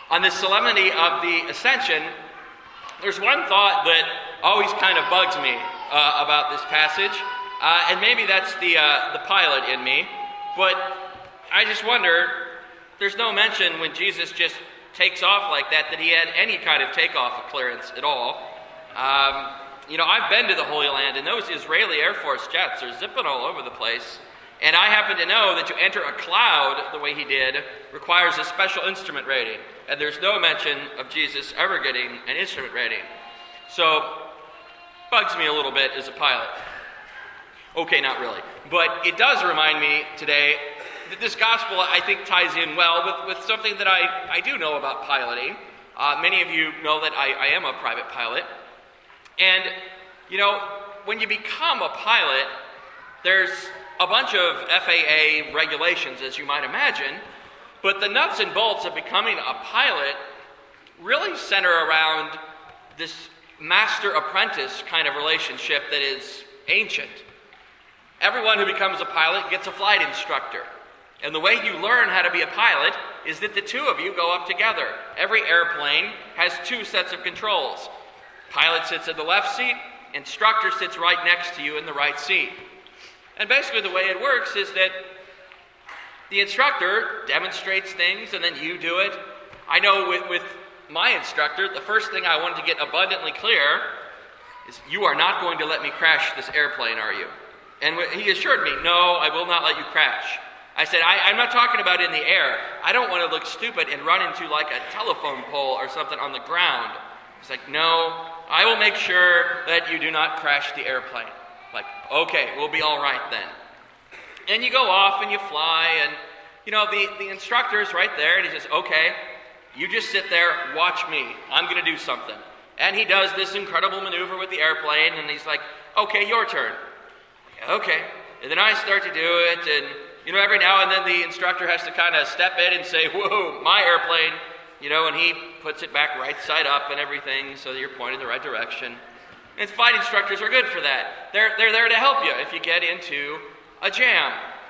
On this solemnity of the Ascension, there's one thought that always kind of bugs me about this passage, and maybe that's the pilot in me, but I just wonder, there's no mention when Jesus just takes off like that he had any kind of takeoff clearance at all. I've been to the Holy Land, and those Israeli Air Force jets are zipping all over the place. And I happen to know that to enter a cloud the way he did requires a special instrument rating. And there's no mention of Jesus ever getting an instrument rating. So, bugs me a little bit as a pilot. Okay, not really. But it does remind me today that this gospel, I think, ties in well with something that I do know about piloting. Many of you know that I am a private pilot. And, when you become a pilot, there's a bunch of FAA regulations, as you might imagine, but the nuts and bolts of becoming a pilot really center around this master-apprentice kind of relationship that is ancient. Everyone who becomes a pilot gets a flight instructor. And the way you learn how to be a pilot is that the two of you go up together. Every airplane has two sets of controls. Pilot sits in the left seat, instructor sits right next to you in the right seat. And basically the way it works is that the instructor demonstrates things and then you do it. I know with my instructor, the first thing I wanted to get abundantly clear is, you are not going to let me crash this airplane, are you? And he assured me, no, I will not let you crash. I said, I'm not talking about in the air. I don't want to look stupid and run into like a telephone pole or something on the ground. He's like, no, I will make sure that you do not crash the airplane. Like, okay, we'll be all right then. And you go off and you fly, and the instructor's right there, and he says, okay, you just sit there, watch me. I'm going to do something. And he does this incredible maneuver with the airplane, and he's like, okay, your turn. Okay. And then I start to do it, and every now and then the instructor has to kind of step in and say, whoa, my airplane, and he puts it back right side up and everything so that you're pointing the right direction. And flight instructors are good for that. They're there to help you if you get into a jam.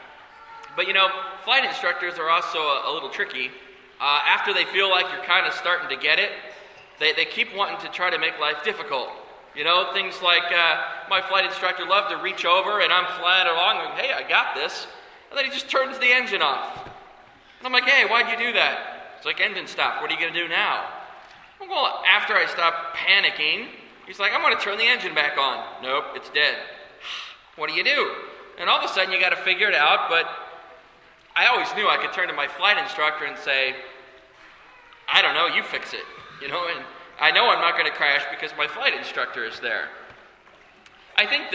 But flight instructors are also a little tricky. After they feel like you're kind of starting to get it, they keep wanting to try to make life difficult. Things like my flight instructor loved to reach over and I'm flying along and, hey, I got this. And then he just turns the engine off. And I'm like, hey, why'd you do that? It's like, engine stop. What are you going to do now? Well, after I stop panicking, he's like, I'm going to turn the engine back on. Nope, it's dead. What do? And all of a sudden you got to figure it out, but I always knew I could turn to my flight instructor and say, I don't know, you fix it. And I know I'm not going to crash because my flight instructor is there. I think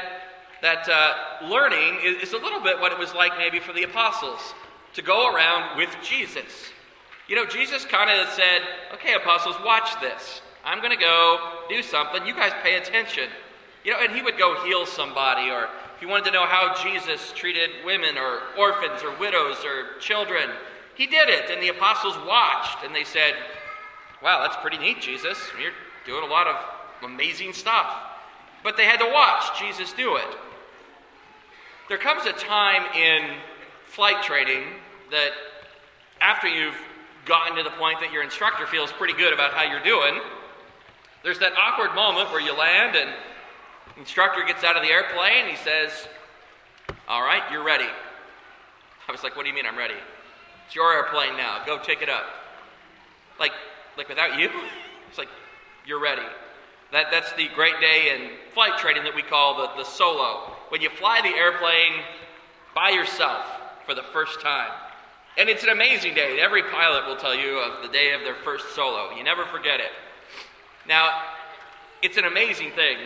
that learning is a little bit what it was like maybe for the apostles, to go around with Jesus. Jesus kind of said, okay, apostles, watch this. I'm going to go do something. You guys pay attention. And he would go heal somebody, or if you wanted to know how Jesus treated women or orphans or widows or children, he did it. And the apostles watched, and they said, wow, that's pretty neat, Jesus. You're doing a lot of amazing stuff. But they had to watch Jesus do it. There comes a time in flight training that after you've gotten to the point that your instructor feels pretty good about how you're doing, there's that awkward moment where you land and the instructor gets out of the airplane and he says, all right, you're ready. I was like, what do you mean I'm ready? It's your airplane now. Go take it up. Like without you? It's like, you're ready. That's the great day in flight training that we call the solo. When you fly the airplane by yourself for the first time. And it's an amazing day. Every pilot will tell you of the day of their first solo. You never forget it. Now, it's an amazing thing.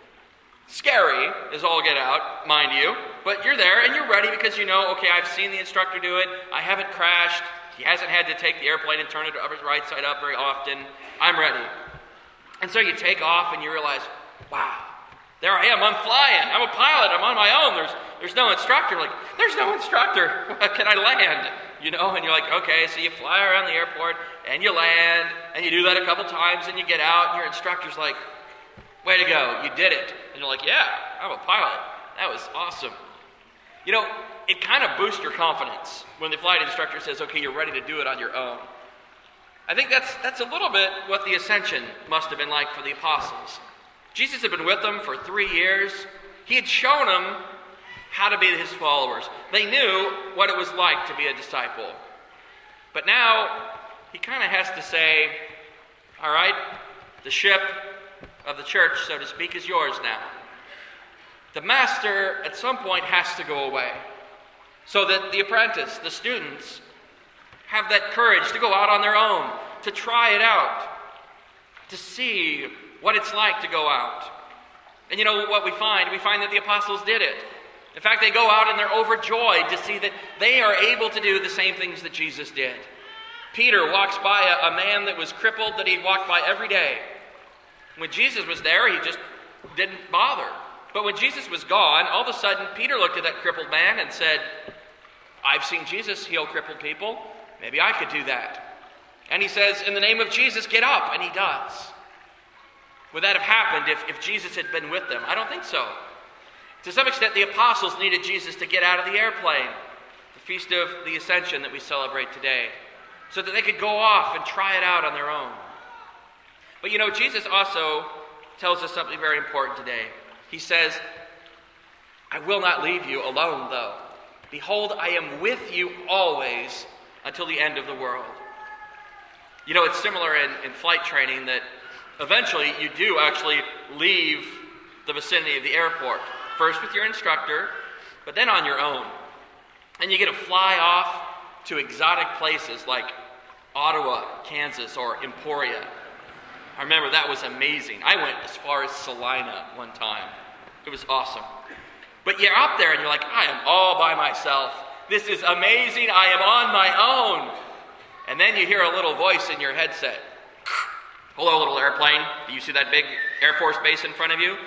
Scary as all get out, mind you. But you're there and you're ready because okay, I've seen the instructor do it. I haven't crashed. He hasn't had to take the airplane and turn it right side up very often. I'm ready. And so you take off and you realize, wow, there I am. I'm flying. I'm a pilot. I'm on my own. There's no instructor. Like, there's no instructor. Can I land? And you're like, okay, so you fly around the airport and you land and you do that a couple times and you get out and your instructor's like, way to go, you did it. And you're like, yeah, I'm a pilot. That was awesome. It kind of boosts your confidence when the flight instructor says, okay, you're ready to do it on your own. I think that's a little bit what the ascension must have been like for the apostles. Jesus had been with them for 3 years. He had shown them how to be his followers. They knew what it was like to be a disciple. But now, he kind of has to say, all right, the ship of the church, so to speak, is yours now. The master, at some point, has to go away, so that the apprentice, the students, have that courage to go out on their own, to try it out, to see what it's like to go out. And you know what we find? We find that the apostles did it. In fact, they go out and they're overjoyed to see that they are able to do the same things that Jesus did. Peter walks by a man that was crippled that he walked by every day. When Jesus was there, he just didn't bother. But when Jesus was gone, all of a sudden, Peter looked at that crippled man and said, I've seen Jesus heal crippled people. Maybe I could do that. And he says, in the name of Jesus, get up. And he does. Would that have happened if Jesus had been with them? I don't think so. To some extent, the apostles needed Jesus to get out of the airplane, the Feast of the Ascension that we celebrate today, so that they could go off and try it out on their own. But you know, Jesus also tells us something very important today. He says, I will not leave you alone, though. Behold, I am with you always until the end of the world. You know, it's similar in flight training that eventually you do actually leave the vicinity of the airport. First with your instructor, but then on your own. And you get to fly off to exotic places like Ottawa, Kansas, or Emporia. I remember that was amazing. I went as far as Salina one time. It was awesome. But you're up there and you're like, I am all by myself. This is amazing. I am on my own. And then you hear a little voice in your headset. Hello, little airplane. Do you see that big Air Force base in front of you?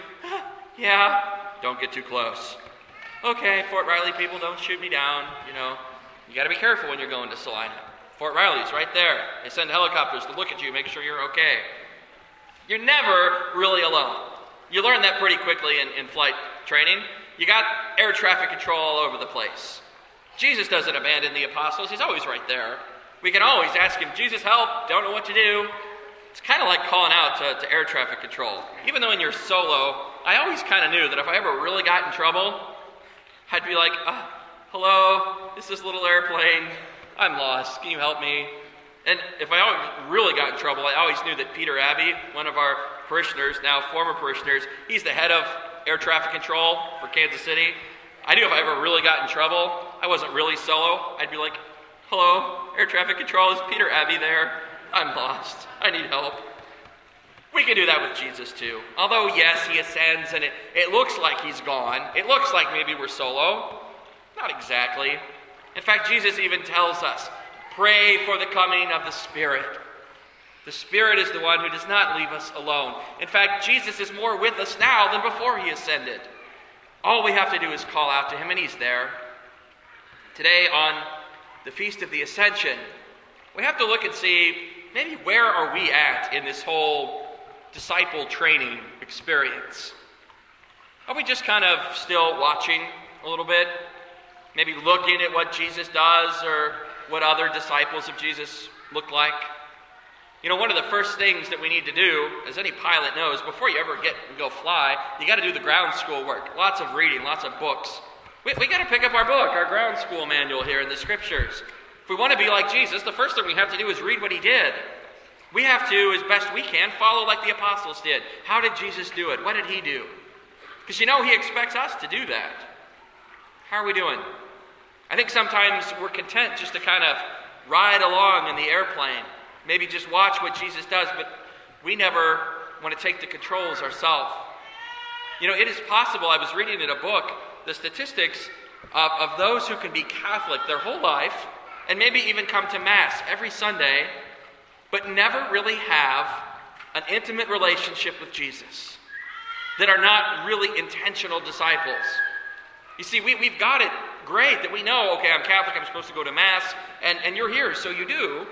Yeah. Don't get too close. Okay, Fort Riley people, don't shoot me down. You know, you got to be careful when you're going to Salina. Fort Riley's right there. They send helicopters to look at you, make sure you're okay. You're never really alone. You learn that pretty quickly in flight training. You got air traffic control all over the place. Jesus doesn't abandon the apostles. He's always right there. We can always ask him, Jesus, help, don't know what to do. It's kind of like calling out to air traffic control. Even though when you're solo, I always kind of knew that if I ever really got in trouble, I'd be like, hello, this is little airplane. I'm lost. Can you help me? And if I really got in trouble, I always knew that Peter Abbey, one of our parishioners, now former parishioners, he's the head of air traffic control for Kansas City. I knew if I ever really got in trouble, I wasn't really solo. I'd be like, hello, air traffic control, is Peter Abbey there? I'm lost. I need help. We can do that with Jesus too. Although, yes, he ascends and it looks like he's gone. It looks like maybe we're solo. Not exactly. In fact, Jesus even tells us, pray for the coming of the Spirit. The Spirit is the one who does not leave us alone. In fact, Jesus is more with us now than before he ascended. All we have to do is call out to him and he's there. Today on the Feast of the Ascension, we have to look and see maybe where are we at in this whole disciple training experience. Are we just kind of still watching a little bit? Maybe looking at what Jesus does or what other disciples of Jesus look like? You know, one of the first things that we need to do, as any pilot knows, before you ever go fly, you got to do the ground school work. Lots of reading, lots of books. We got to pick up our book, our ground school manual here in the Scriptures. If we want to be like Jesus, the first thing we have to do is read what he did. We have to, as best we can, follow like the apostles did. How did Jesus do it? What did he do? Because you know he expects us to do that. How are we doing? I think sometimes we're content just to kind of ride along in the airplane. Maybe just watch what Jesus does, but we never want to take the controls ourselves. You know, it is possible, I was reading in a book, the statistics of those who can be Catholic their whole life, and maybe even come to Mass every Sunday, but never really have an intimate relationship with Jesus, that are not really intentional disciples. You see, we've got it great that we know, okay, I'm Catholic, I'm supposed to go to Mass, and you're here, so you do.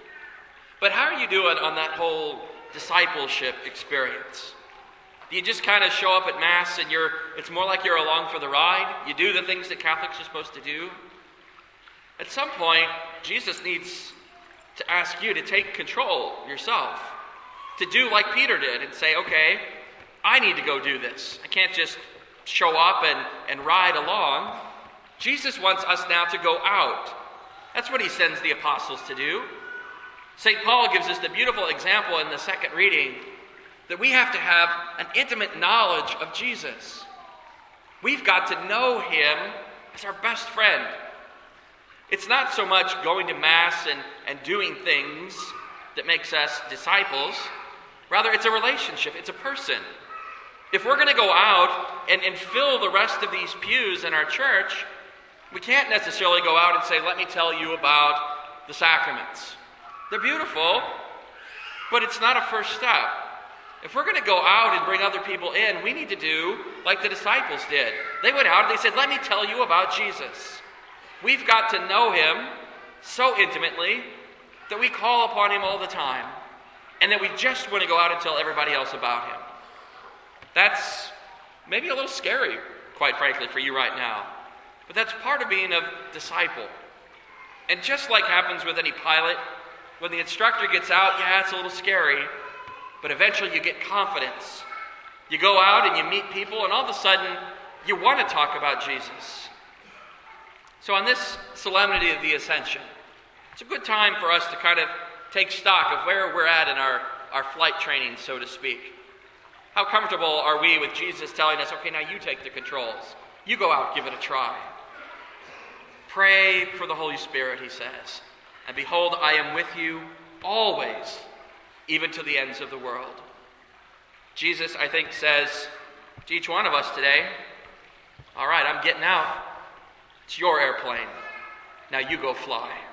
But how are you doing on that whole discipleship experience? Do you just kind of show up at Mass and it's more like you're along for the ride? You do the things that Catholics are supposed to do? At some point, Jesus needs to ask you to take control yourself, to do like Peter did and say, okay, I need to go do this. I can't just show up and ride along. Jesus wants us now to go out. That's what he sends the apostles to do. St. Paul gives us the beautiful example in the second reading that we have to have an intimate knowledge of Jesus. We've got to know him as our best friend. It's not so much going to Mass and doing things that makes us disciples. Rather, it's a relationship. It's a person. If we're going to go out and fill the rest of these pews in our church, we can't necessarily go out and say, let me tell you about the sacraments. They're beautiful, but it's not a first step. If we're going to go out and bring other people in, we need to do like the disciples did. They went out and they said, let me tell you about Jesus. We've got to know him so intimately that we call upon him all the time, and that we just want to go out and tell everybody else about him. That's maybe a little scary, quite frankly, for you right now. But that's part of being a disciple. And just like happens with any pilot, when the instructor gets out, yeah, it's a little scary, but eventually you get confidence. You go out and you meet people, and all of a sudden, you want to talk about Jesus. So on this solemnity of the Ascension, it's a good time for us to kind of take stock of where we're at in our flight training, so to speak. How comfortable are we with Jesus telling us, okay, now you take the controls. You go out, give it a try. Pray for the Holy Spirit, he says. And behold, I am with you always, even to the ends of the world. Jesus, I think, says to each one of us today, all right, I'm getting out. It's your airplane. Now you go fly.